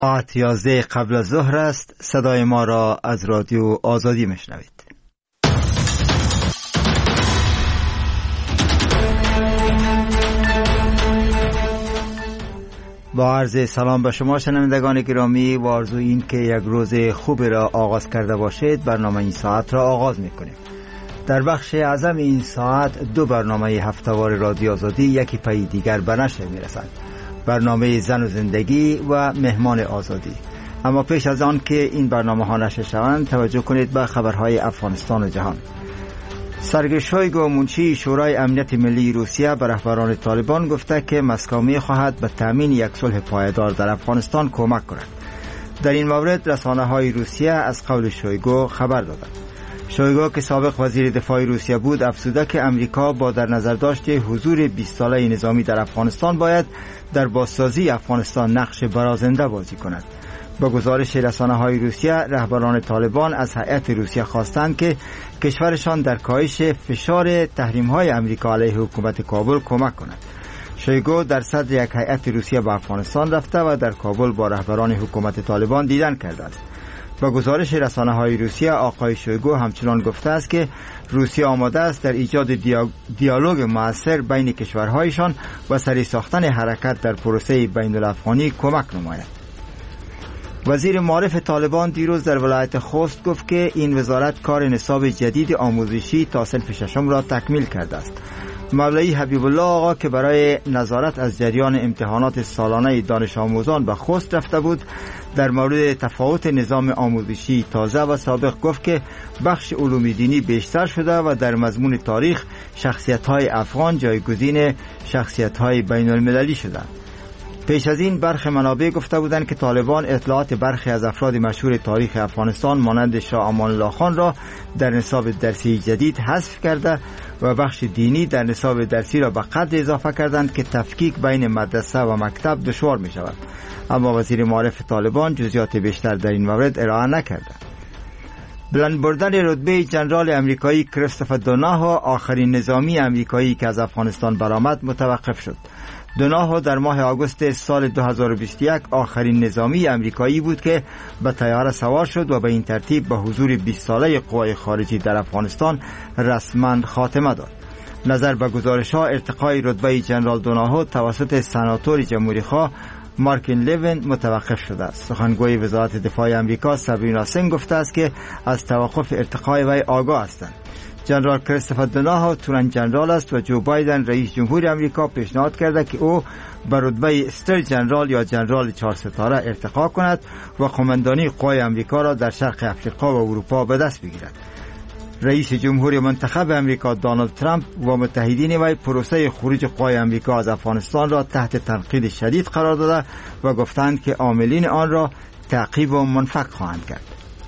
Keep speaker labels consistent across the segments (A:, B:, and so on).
A: ساعت 11 قبل از ظهر است. صدای ما را از رادیو آزادی میشنوید. با عرض سلام به شما شنوندگان گرامی و آرزوی این که یک روز خوبی را آغاز کرده باشید، برنامه این ساعت را آغاز میکنیم. در بخش اعظم این ساعت دو برنامه هفته‌وار رادیو آزادی یکی پی دیگر به نشر میرسند. برنامه زن و زندگی و مهمان آزادی. اما پیش از آن که این برنامه ها نشر شوند، توجه کنید به خبرهای افغانستان و جهان. سرگئی شویگو، منشی شورای امنیت ملی روسیه، به رهبران طالبان گفته که مسکو می‌خواهد به تامین یک صلح پایدار در افغانستان کمک کند. در این مورد رسانه‌های روسیه از قول شویگو خبر دادند. شویگو که سابق وزیر دفاع روسیه بود، افزوده که امریکا با در نظر داشت حضور 20 ساله نظامی در افغانستان باید در بازسازی افغانستان نقش برازنده بازی کند. با گزارش رسانه‌های روسیه، رهبران طالبان از هیئت روسیه خواستند که کشورشان در کاهش فشار تحریم‌های امریکا علیه حکومت کابل کمک کند. شویگو در صدر یک هیئت روسیه به افغانستان رفته و در کابل با رهبران حکومت طالبان دیدن کرده است. با گزارش رسانه‌های روسیه، آقای شویگو همچنان گفته است که روسیه آماده است در ایجاد دیالوگ مؤثر بین کشورهایشان و سریع ساختن حرکت در پروسه بین‌الافغانی کمک نماید. وزیر معارف طالبان دیروز در ولایت خوست گفت که این وزارت کار نصاب جدید آموزشی تا صنف ششم را تکمیل کرده است. مولوی حبیب الله آقا که برای نظارت از جریان امتحانات سالانه دانش آموزان به خوست رفته بود، در مورد تفاوت نظام آموزشی تازه و سابق گفت که بخش علوم دینی بیشتر شده و در مضمون تاریخ شخصیت‌های افغان جایگزین شخصیت‌های بین‌المللی شدند. پیش از این برخی منابع گفته بودند که طالبان اطلاعات برخی از افراد مشهور تاریخ افغانستان مانند شاه امان الله خان را در نصاب درسی جدید حذف کرده و بخش دینی در نصاب درسی را به قدر اضافه کردند که تفکیک بین مدرسه و مکتب دشوار می شود. اما وزیر معارف طالبان جزئیات بیشتر در این مورد ارائه نکرده. بلند بردن رتبه ژنرال امریکایی کریستوفر دوناهو، آخرین نظامی امریکایی که از افغانستان برآمد، متوقف شد. دوناهو در ماه آگوست سال 2021 آخرین نظامی امریکایی بود که به طیاره سوار شد و به این ترتیب به حضور 20 ساله قوای خارجی در افغانستان رسما خاتمه داد. نظر به گزارش‌ها، ارتقای رتبه ژنرال دوناهو توسط سناتور جمهوری‌خواه مارکین لیون متوقف شده است. سخنگوی وزارت دفاع امریکا سابرینا سینگ گفته است که از توقف ارتقای وی آگاه هستند. جنرال کریستوفر دوناهو تورن جنرال است و جو بایدن رئیس جمهور امریکا پیشنهاد کرده که او به رتبه استر جنرال یا جنرال 4 ستاره ارتقا کند و قماندانی قوای امریکا را در شرق افریقا و اروپا به دست بگیرد. رئیس جمهور منتخب امریکا دونالد ترامپ و متحدین وی پروسه خروج قوای امریکا از افغانستان را تحت تنقید شدید قرار داده و گفتند که عاملین آن را تعقیب و منفک خواهند کرد.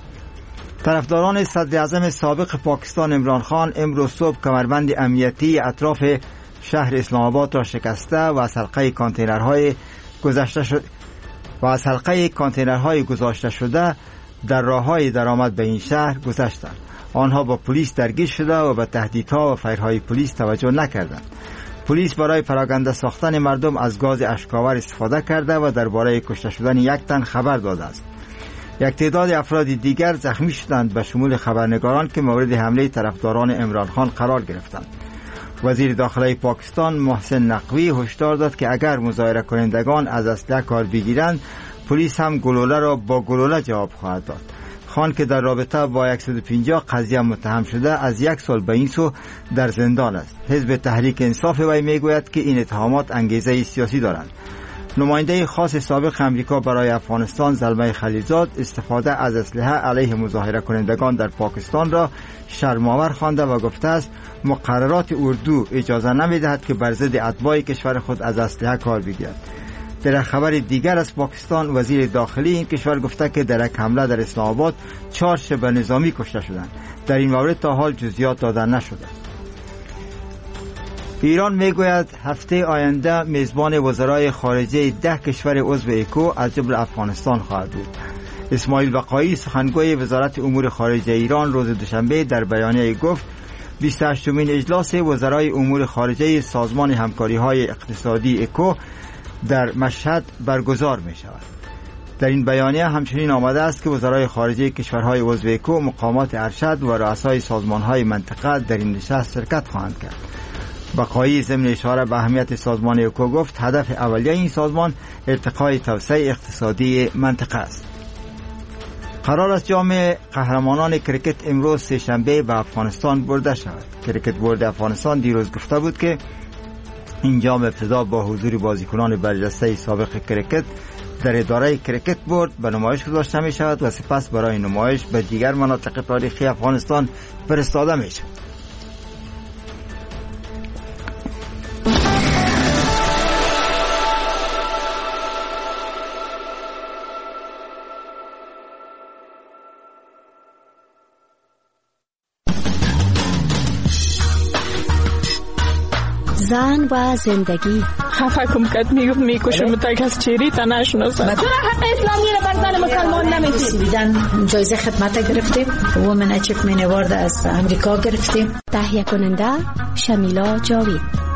A: طرفداران صدر اعظم سابق پاکستان عمران خان امروز صبح کمربند امنیتی اطراف شهر اسلام آباد را شکسته و از حلقه کانتینرهای گذاشته شده در راههای درآمد به این شهر گذشتند. آنها با پلیس درگیر شده و به تهدیدها و فیرهای پلیس توجه نکردند. پلیس برای پراکنده ساختن مردم از گاز اشک‌آور استفاده کرده و درباره کشته شدن یک تن خبر داده است. یک تعداد افراد دیگر زخمی شدند به شمول خبرنگاران که مورد حمله طرفداران عمران خان قرار گرفتند. وزیر داخلی پاکستان محسن نقوی هشدار داد که اگر مظاهره کنندگان از اسلحه کار بگیرند، پلیس هم گلوله را با گلوله جواب خواهد داد. خان که در رابطه با 150 قضیه متهم شده از 1 سال به این سو در زندان است. حزب تحریک انصاف وی میگوید که این اتهامات انگیزه سیاسی دارند. نماینده خاص سابق امریکا برای افغانستان زلمه خلیلزاد استفاده از اسلحه علیه مظاهره کنندگان در پاکستان را شرم‌آور خوانده و گفته است مقررات اردو اجازه نمی‌دهد که بر ضد اتباع کشور خود از اسلحه کار بگیرد. در خبر دیگر از پاکستان، وزیر داخلی این کشور گفته که در یک حمله در اسلام آباد 4 شبه نظامی کشته شدند. در این مورد تا حال جزئیات داده نشده. ایران میگوید هفته آینده میزبان وزرای خارجه 10 کشور عضو اکو از جمله افغانستان خواهد بود. اسماعیل بقایی سخنگوی وزارت امور خارجه ایران روز دوشنبه در بیانیه گفت 28مین اجلاس وزرای امور خارجه سازمان همکاری‌های اقتصادی اکو در مشهد برگزار می شود. در این بیانیه همچنین آمده است که وزرای خارجه کشورهای عضو اکو، مقامات ارشد و رؤسای سازمانهای منطقه در این نشست شرکت خواهند کرد. بقایی ضمن اشاره به اهمیت سازمان اکو گفت هدف اولیه این سازمان ارتقای توسعه اقتصادی منطقه است. قرار است جام قهرمانان کرکت امروز سه‌شنبه به افغانستان برده شود. کرکت بورد افغانستان دیروز گفته بود که این جام ابتدا با حضور بازیکنان برجسته سابق کرکت در اداره کرکت بورد به نمایش گذاشته می شود و سپس برای نمایش به دیگر مناطق تاریخی افغانستان فرستاده می شود.
B: زن و زندگی.
C: خفه کم کد میکشم تا کس چیری تا نشناسم.
D: چرا حق اسلامی رو بر زن مسلمان نمیدی؟
E: بیدن جایزه خدمت گرفتیم. وومن اچیومنت اوارد از امریکا گرفتیم.
B: تهیه کننده شمیلا جاوید.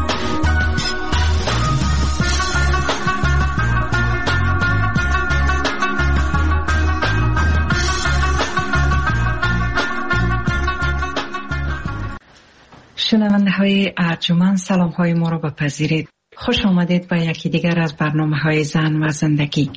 F: شنونده های ارجمند، سلام های ما را بپذیرید. خوش آمدید به یکی دیگر از برنامه های زن و زندگی.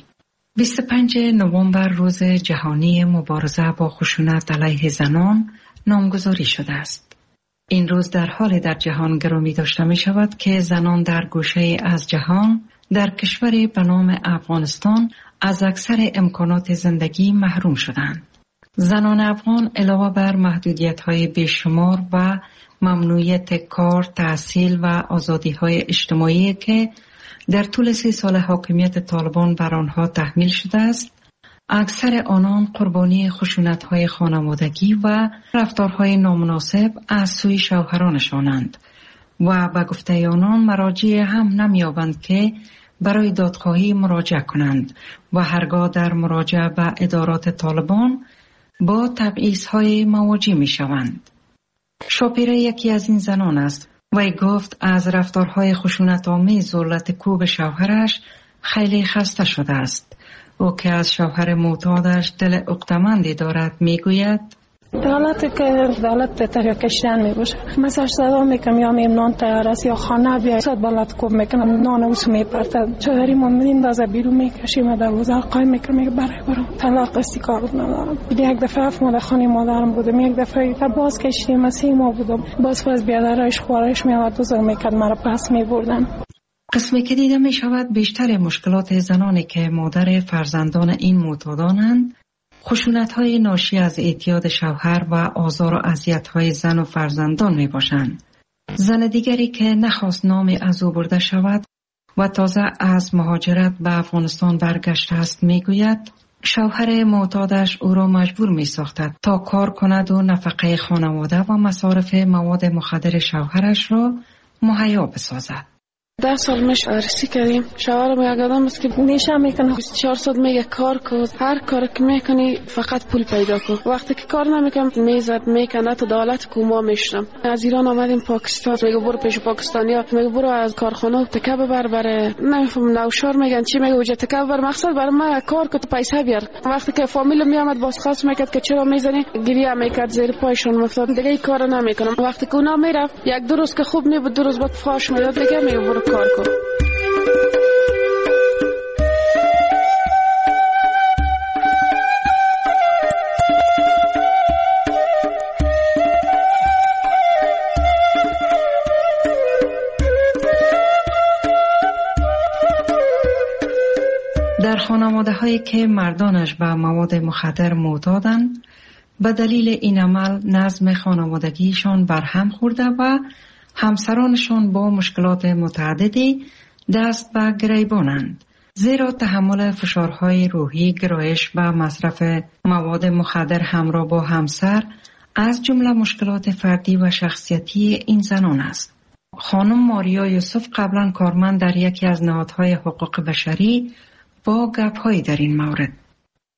F: 25 نوامبر روز جهانی مبارزه با خشونت علیه زنان نامگذاری شده است. این روز در حال در جهان گرامی داشته می شود که زنان در گوشه از جهان در کشوری به نام افغانستان از اکثر امکانات زندگی محروم شدند. زنان افغان علاوه بر محدودیت‌های بیشمار و ممنوعیت کار، تحصیل و آزادی‌های اجتماعی که در طول 3 سال حاکمیت طالبان بر آنها تحمیل شده است، اکثر آنان قربانی خشونت‌های خانوادگی و رفتارهای نامناسب از سوی شوهرانشانند و به گفته آنان مراجع هم نمی‌یابند که برای دادخواهی مراجعه کنند و هرگاه در مراجعه به ادارات طالبان با تبعیض‌های مواجه می‌شوند. شاپیره یکی از این زنان است. وی گفت از رفتارهای خشونت‌آمیز ذلت کوب شوهرش خیلی خسته شده است. او که از شوهر معتادش دل عقده‌مندی دارد میگوید
C: دولت که دولت تریاک کشیدن میباشه، مثلا صدا میکنم یا میم نان تیار است یا خانه بیا صد بالات کوب میکنم نان اوس میپرتد چهاری ما میندازه بیرون میکشیم در وزار قایم میکنم برام طلاق استیکار ندارم. یک دفعه مادر خانه مادرم بودم، یک دفعه تا باز کشیدیم از ما بودم باز بیادرش خوارش میاد دوزار میکرد مرا پس میبردن.
F: قسمی که دیده می شود بیشتر مشکلات زنانی که مادر فرزندان این معتادانند خشونت‌های ناشی از اعتیاد شوهر و آزار و اذیت‌های زن و فرزندان می‌باشند. زن دیگری که نخواست نامی از او برده شود و تازه از مهاجرت به افغانستان برگشته است میگوید شوهر معتادش او را مجبور می‌ساختند تا کار کند و نفقه خانواده و مصارف مواد مخدر شوهرش را مهیا بسازد.
C: 10 سال میشه عرصی کردیم. شوهرم یک آدم است که نیشه میکنه 24 ساعت میگه کار کن، هر کار که میکنی فقط پول پیدا کن. وقتی که کار نمیکنم میزد میکنه تا دولت کوما میشم. از ایران آمدیم پاکستان، میگه برو پیش پاکستانیا، میگه برو از کارخانه تکه ببر بره نمیفهم نوشار میگن چی، میگه وجه تکه ببر مقصد برای من کار که تو پیسه بیار. وقتی که فامیل میامد باز خاص میکرد که چرا میزنی گریه میکرد زیر پایشون مفتاد دیگه این کارو نمیکنم. وقتی که اونا میرفت یک دو روز که خوب میبود 2 روز بعد فاش میداد دیگه میگه برو کار کن.
F: در خانواده هایی که مردانش به مواد مخدر معتادند به دلیل این عمل نظم خانوادگیشان برهم خورده و همسرانشان با مشکلات متعددی دست به گریبانند، زیرا تحمل فشارهای روحی، گرایش به مصرف مواد مخدر همراه با همسر از جمله مشکلات فردی و شخصیتی این زنان است. خانم ماریا یوسف قبلا کارمند در یکی از نهادهای حقوق بشری با گپ‌هایی در این مورد.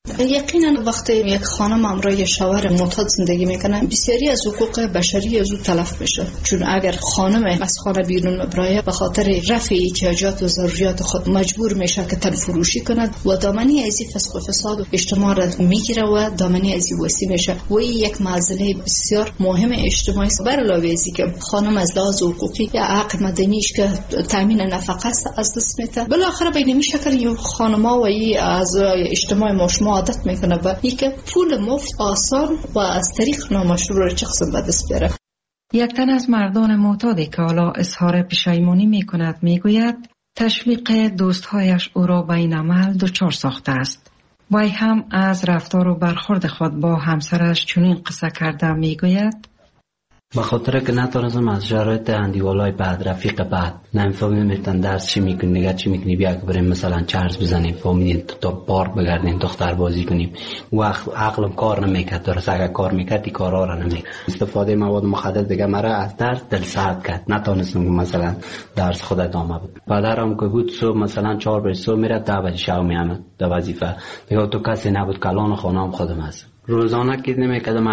E: یقینا وقتی یک خانم همراه شوهر معتاد زندگی میکنه بسیاری از حقوق بشری از او تلف میشه، چون اگر خانم از خانه بیرون ببره به خاطر رفع احتیاجات و ضروریات خود مجبور میشه که تن فروشی کند و دامنه ازی فسق و فساد و اجتماع را میگیره و دامنه ازی وسیع میشه و این یک معضله بسیار مهم اجتماعی است. بر علاوه ازی که خانم از لحاظ حقوقی یا حق مدنیش که تامین نفقه است از دست میده، بالاخره به این شکل این خانم‌ها و این از اجتماع ما عادت میکنه و اینکه پول مفت آسان و از طریق نامشروع شخص به دست بیاره.
F: یک تن از مردان معتادی که حالا اظهار پشیمانی میکند میگوید تشویق دوستهایش او را به این عمل دچار ساخته است. وی هم از رفتار و برخورد خود با همسرش چنین قصه کرده میگوید
G: به خاطر که نتونستم از شرایط اندیوالای بعد رفیق بعد نمی‌فهمیدم درس چی میکنی نگه چی میکنی بیا که بریم مثلا چرز بزنیم فهمیدین تا پارک بگردیم دختر بازی کنیم و عقلم کار نمیکرد. درست اگر کار میکرد این کارا را نمیکرد. استفاده مواد مخدر دیگه مرا از درس دل سرد کرد، نتونستم مثلا درس خود ادامه بدم. پدرم که بود صبح مثلا 4 بجه صبح میرفت 10 بجه شب میامد در وظیفه دیگه. تو کسی نبود کلان خانم خودم هست. روزانه که نمیکردم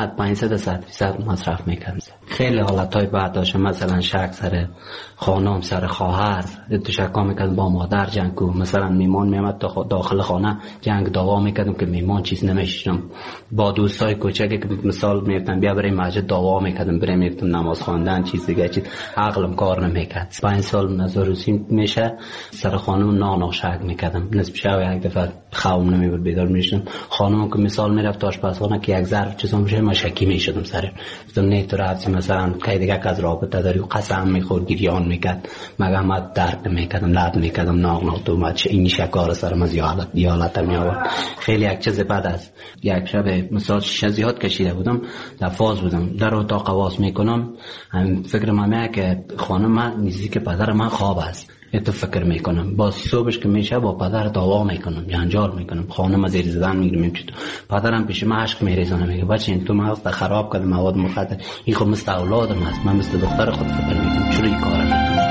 G: 800 مصرف میکردم. خیلی حالتهای بعد داشتم، مثلا شک سر خانم سر خواهر تو شکا میکردم با مادر جنگ کو، مثلا میمان میامد داخل خانه جنگ دعوا میکردم که میمان چیز نمیشنم. با دوستای کوچکی که مثال میگفتم بیا بریم مسجد دعوا میکردم، بریم میگفتم نماز خواندن چیز دیگه چیز عقلم کار نمیکرد. 5 سال نزاروسی میشه سر خانم نانا شک میکردم. نصف شب یک دفعه خوابم نمیبرد بیدار میشدم. خانم که مثال میرفت آشپزخانه که یک ظرف چیزا میشه من شکی میشدم سر گفتم نه تو رفتی مثلا که دیگه از رابطه داری و قسم میخورد گریان میکرد مگه من درک میکردم لرد میکردم ناغ تو ما چه این شکار سر من زیالت میآورد. خیلی یک چیز بعد از یک شب مثلا شزیات کشیده بودم در فاز بودم در اتاق قواس میکنم فکر من که خانم من نزدیک پدر من خواب است. تو فکر میکنم باز صبحش که میشه با پدر دعوا میکنم جنجال میکنم خانم زیر زدن میگیرم چی پدرم پیش من عشق میریزونه میگه بچه این تو مغز خراب کرد مواد مخدر این خب مثل اولادم است من مثل دختر خود فکر میکنم چرا این کارا میکنم.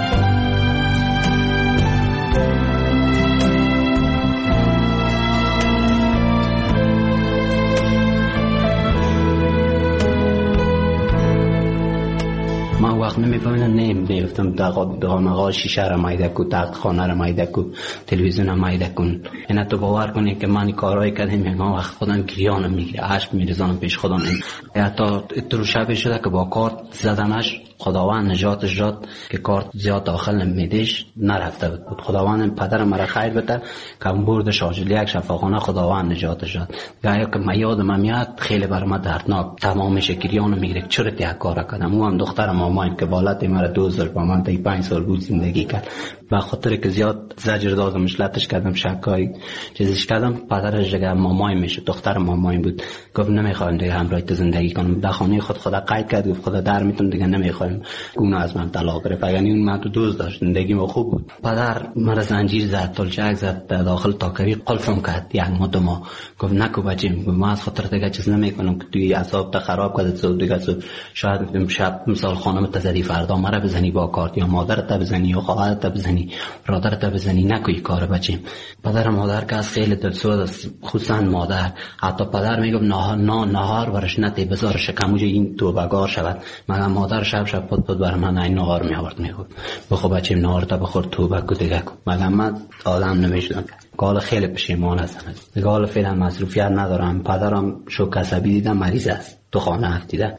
G: من وقت نمیفهمیدم نمیگفتم دغانقا شیشه را مایده کو تخت خانه را مایده کو تلویزیون را مایده کن. اینا تو باور کنی که من کارهای کردم میگم وقت خودم گریانم میگیره عشق میریزانم پیش خودم. حتی تو شب شده که با کارت زدمش خداوند نجاتش داد که کارت زیاد داخل نمیدیش نرفته بود. خداوند پدرم مرا خیر بده که برد شاجل یک شفاخانه خداوند نجاتش داد. گایا که من یادم میاد خیلی برام دردناک تمام شکریانو میگیره چرا یک کارا کردم. اون هم دخترم مامان که بالات مرا 2000 با من تا 5 سال بود زندگی کرد و خاطر که زیاد زجر دادمش لطش کردم شکای چیزش کردم پدرش دیگه مامای میشه دختر مامای بود گفت نمیخوام دیگه همراه تو زندگی کنم. در خانه خدا قید کرد گفت خدا در میتونم دیگه نمیخوام اون از من طلاق گرفت. اگر اون من تو دوست داشت زندگی ما خوب بود. پدر مرا زنجیر زد تلچک زد داخل تاکوی قلفم کرد یک مدام گفت نکو بچم من از خاطر دیگه چیز نمیکنم که توی اعصاب تا خراب کرد تو دیگه شاید شب مثال خانم تزدی فردا مرا بزنی با کارت یا مادرت بزنی یا خواهرت بزنی برادرت بزنی نکوی کار بچم. پدر مادر که از خیلی دلسوز است خصوصا مادر. حتی پدر میگم نهار ورش نتی بذار شکموج این تو بگار شود مگر مادر شب پد بر من این نهار می آورد میگفت بخو بچم نهار تا بخور تو بگو دیگه کن. مگر من آدم نمیشدم قال خیلی پشیمان هستم دیگه حالا فعلا مصروفیت ندارم. پدرم شوک عصبی دیدم مریض است تو خانه افتیده.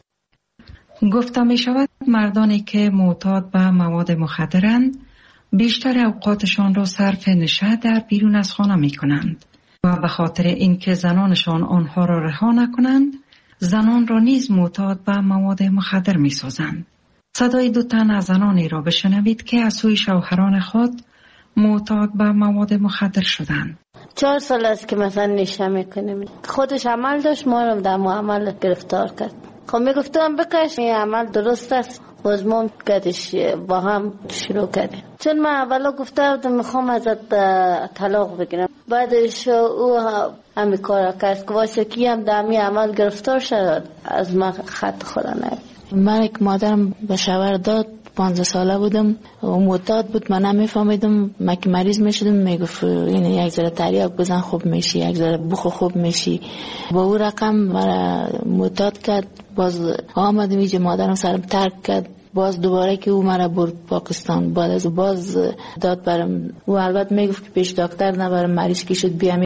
F: گفته می شود مردانی که معتاد به مواد مخدرند بیشتر اوقاتشان را صرف نشه در بیرون از خانه می کنند و به خاطر اینکه زنانشان آنها را رها نکنند زنان را نیز معتاد به مواد مخدر می سازند. صدای 2 تن از زنانی را بشنوید که از سوی شوهران خود معتاد به مواد مخدر شدند.
H: 4 سال است که مثلا نشه میکنیم. خودش عمل داشت ما رو در معامل گرفتار کرد. خب میگفتم بکش این عمل درست است باز ما کدش با هم شروع کردیم. چون من اولا گفته بودم میخوام ازت طلاق بگیرم بعدش او همین کار کرد که واسه کی هم در همین عمل گرفتار شد از من خط خدا نگیر. من یک مادرم به شوهر داد
I: 15 ساله بودم و معتاد بود، من نمیفهمیدم. من که مریض میشدم میگفت این یک ذره تریاک بزن خوب میشی، یک ذره بخور خوب میشی. با اون رقم مرا معتاد کرد. باز آمدم اینجا، مادرم سرم ترک کرد. باز دوباره که او مرا برد پاکستان. بعد از باز داد برم، او البته میگفت که پیش دکتر نبرم، مریض که شد بیام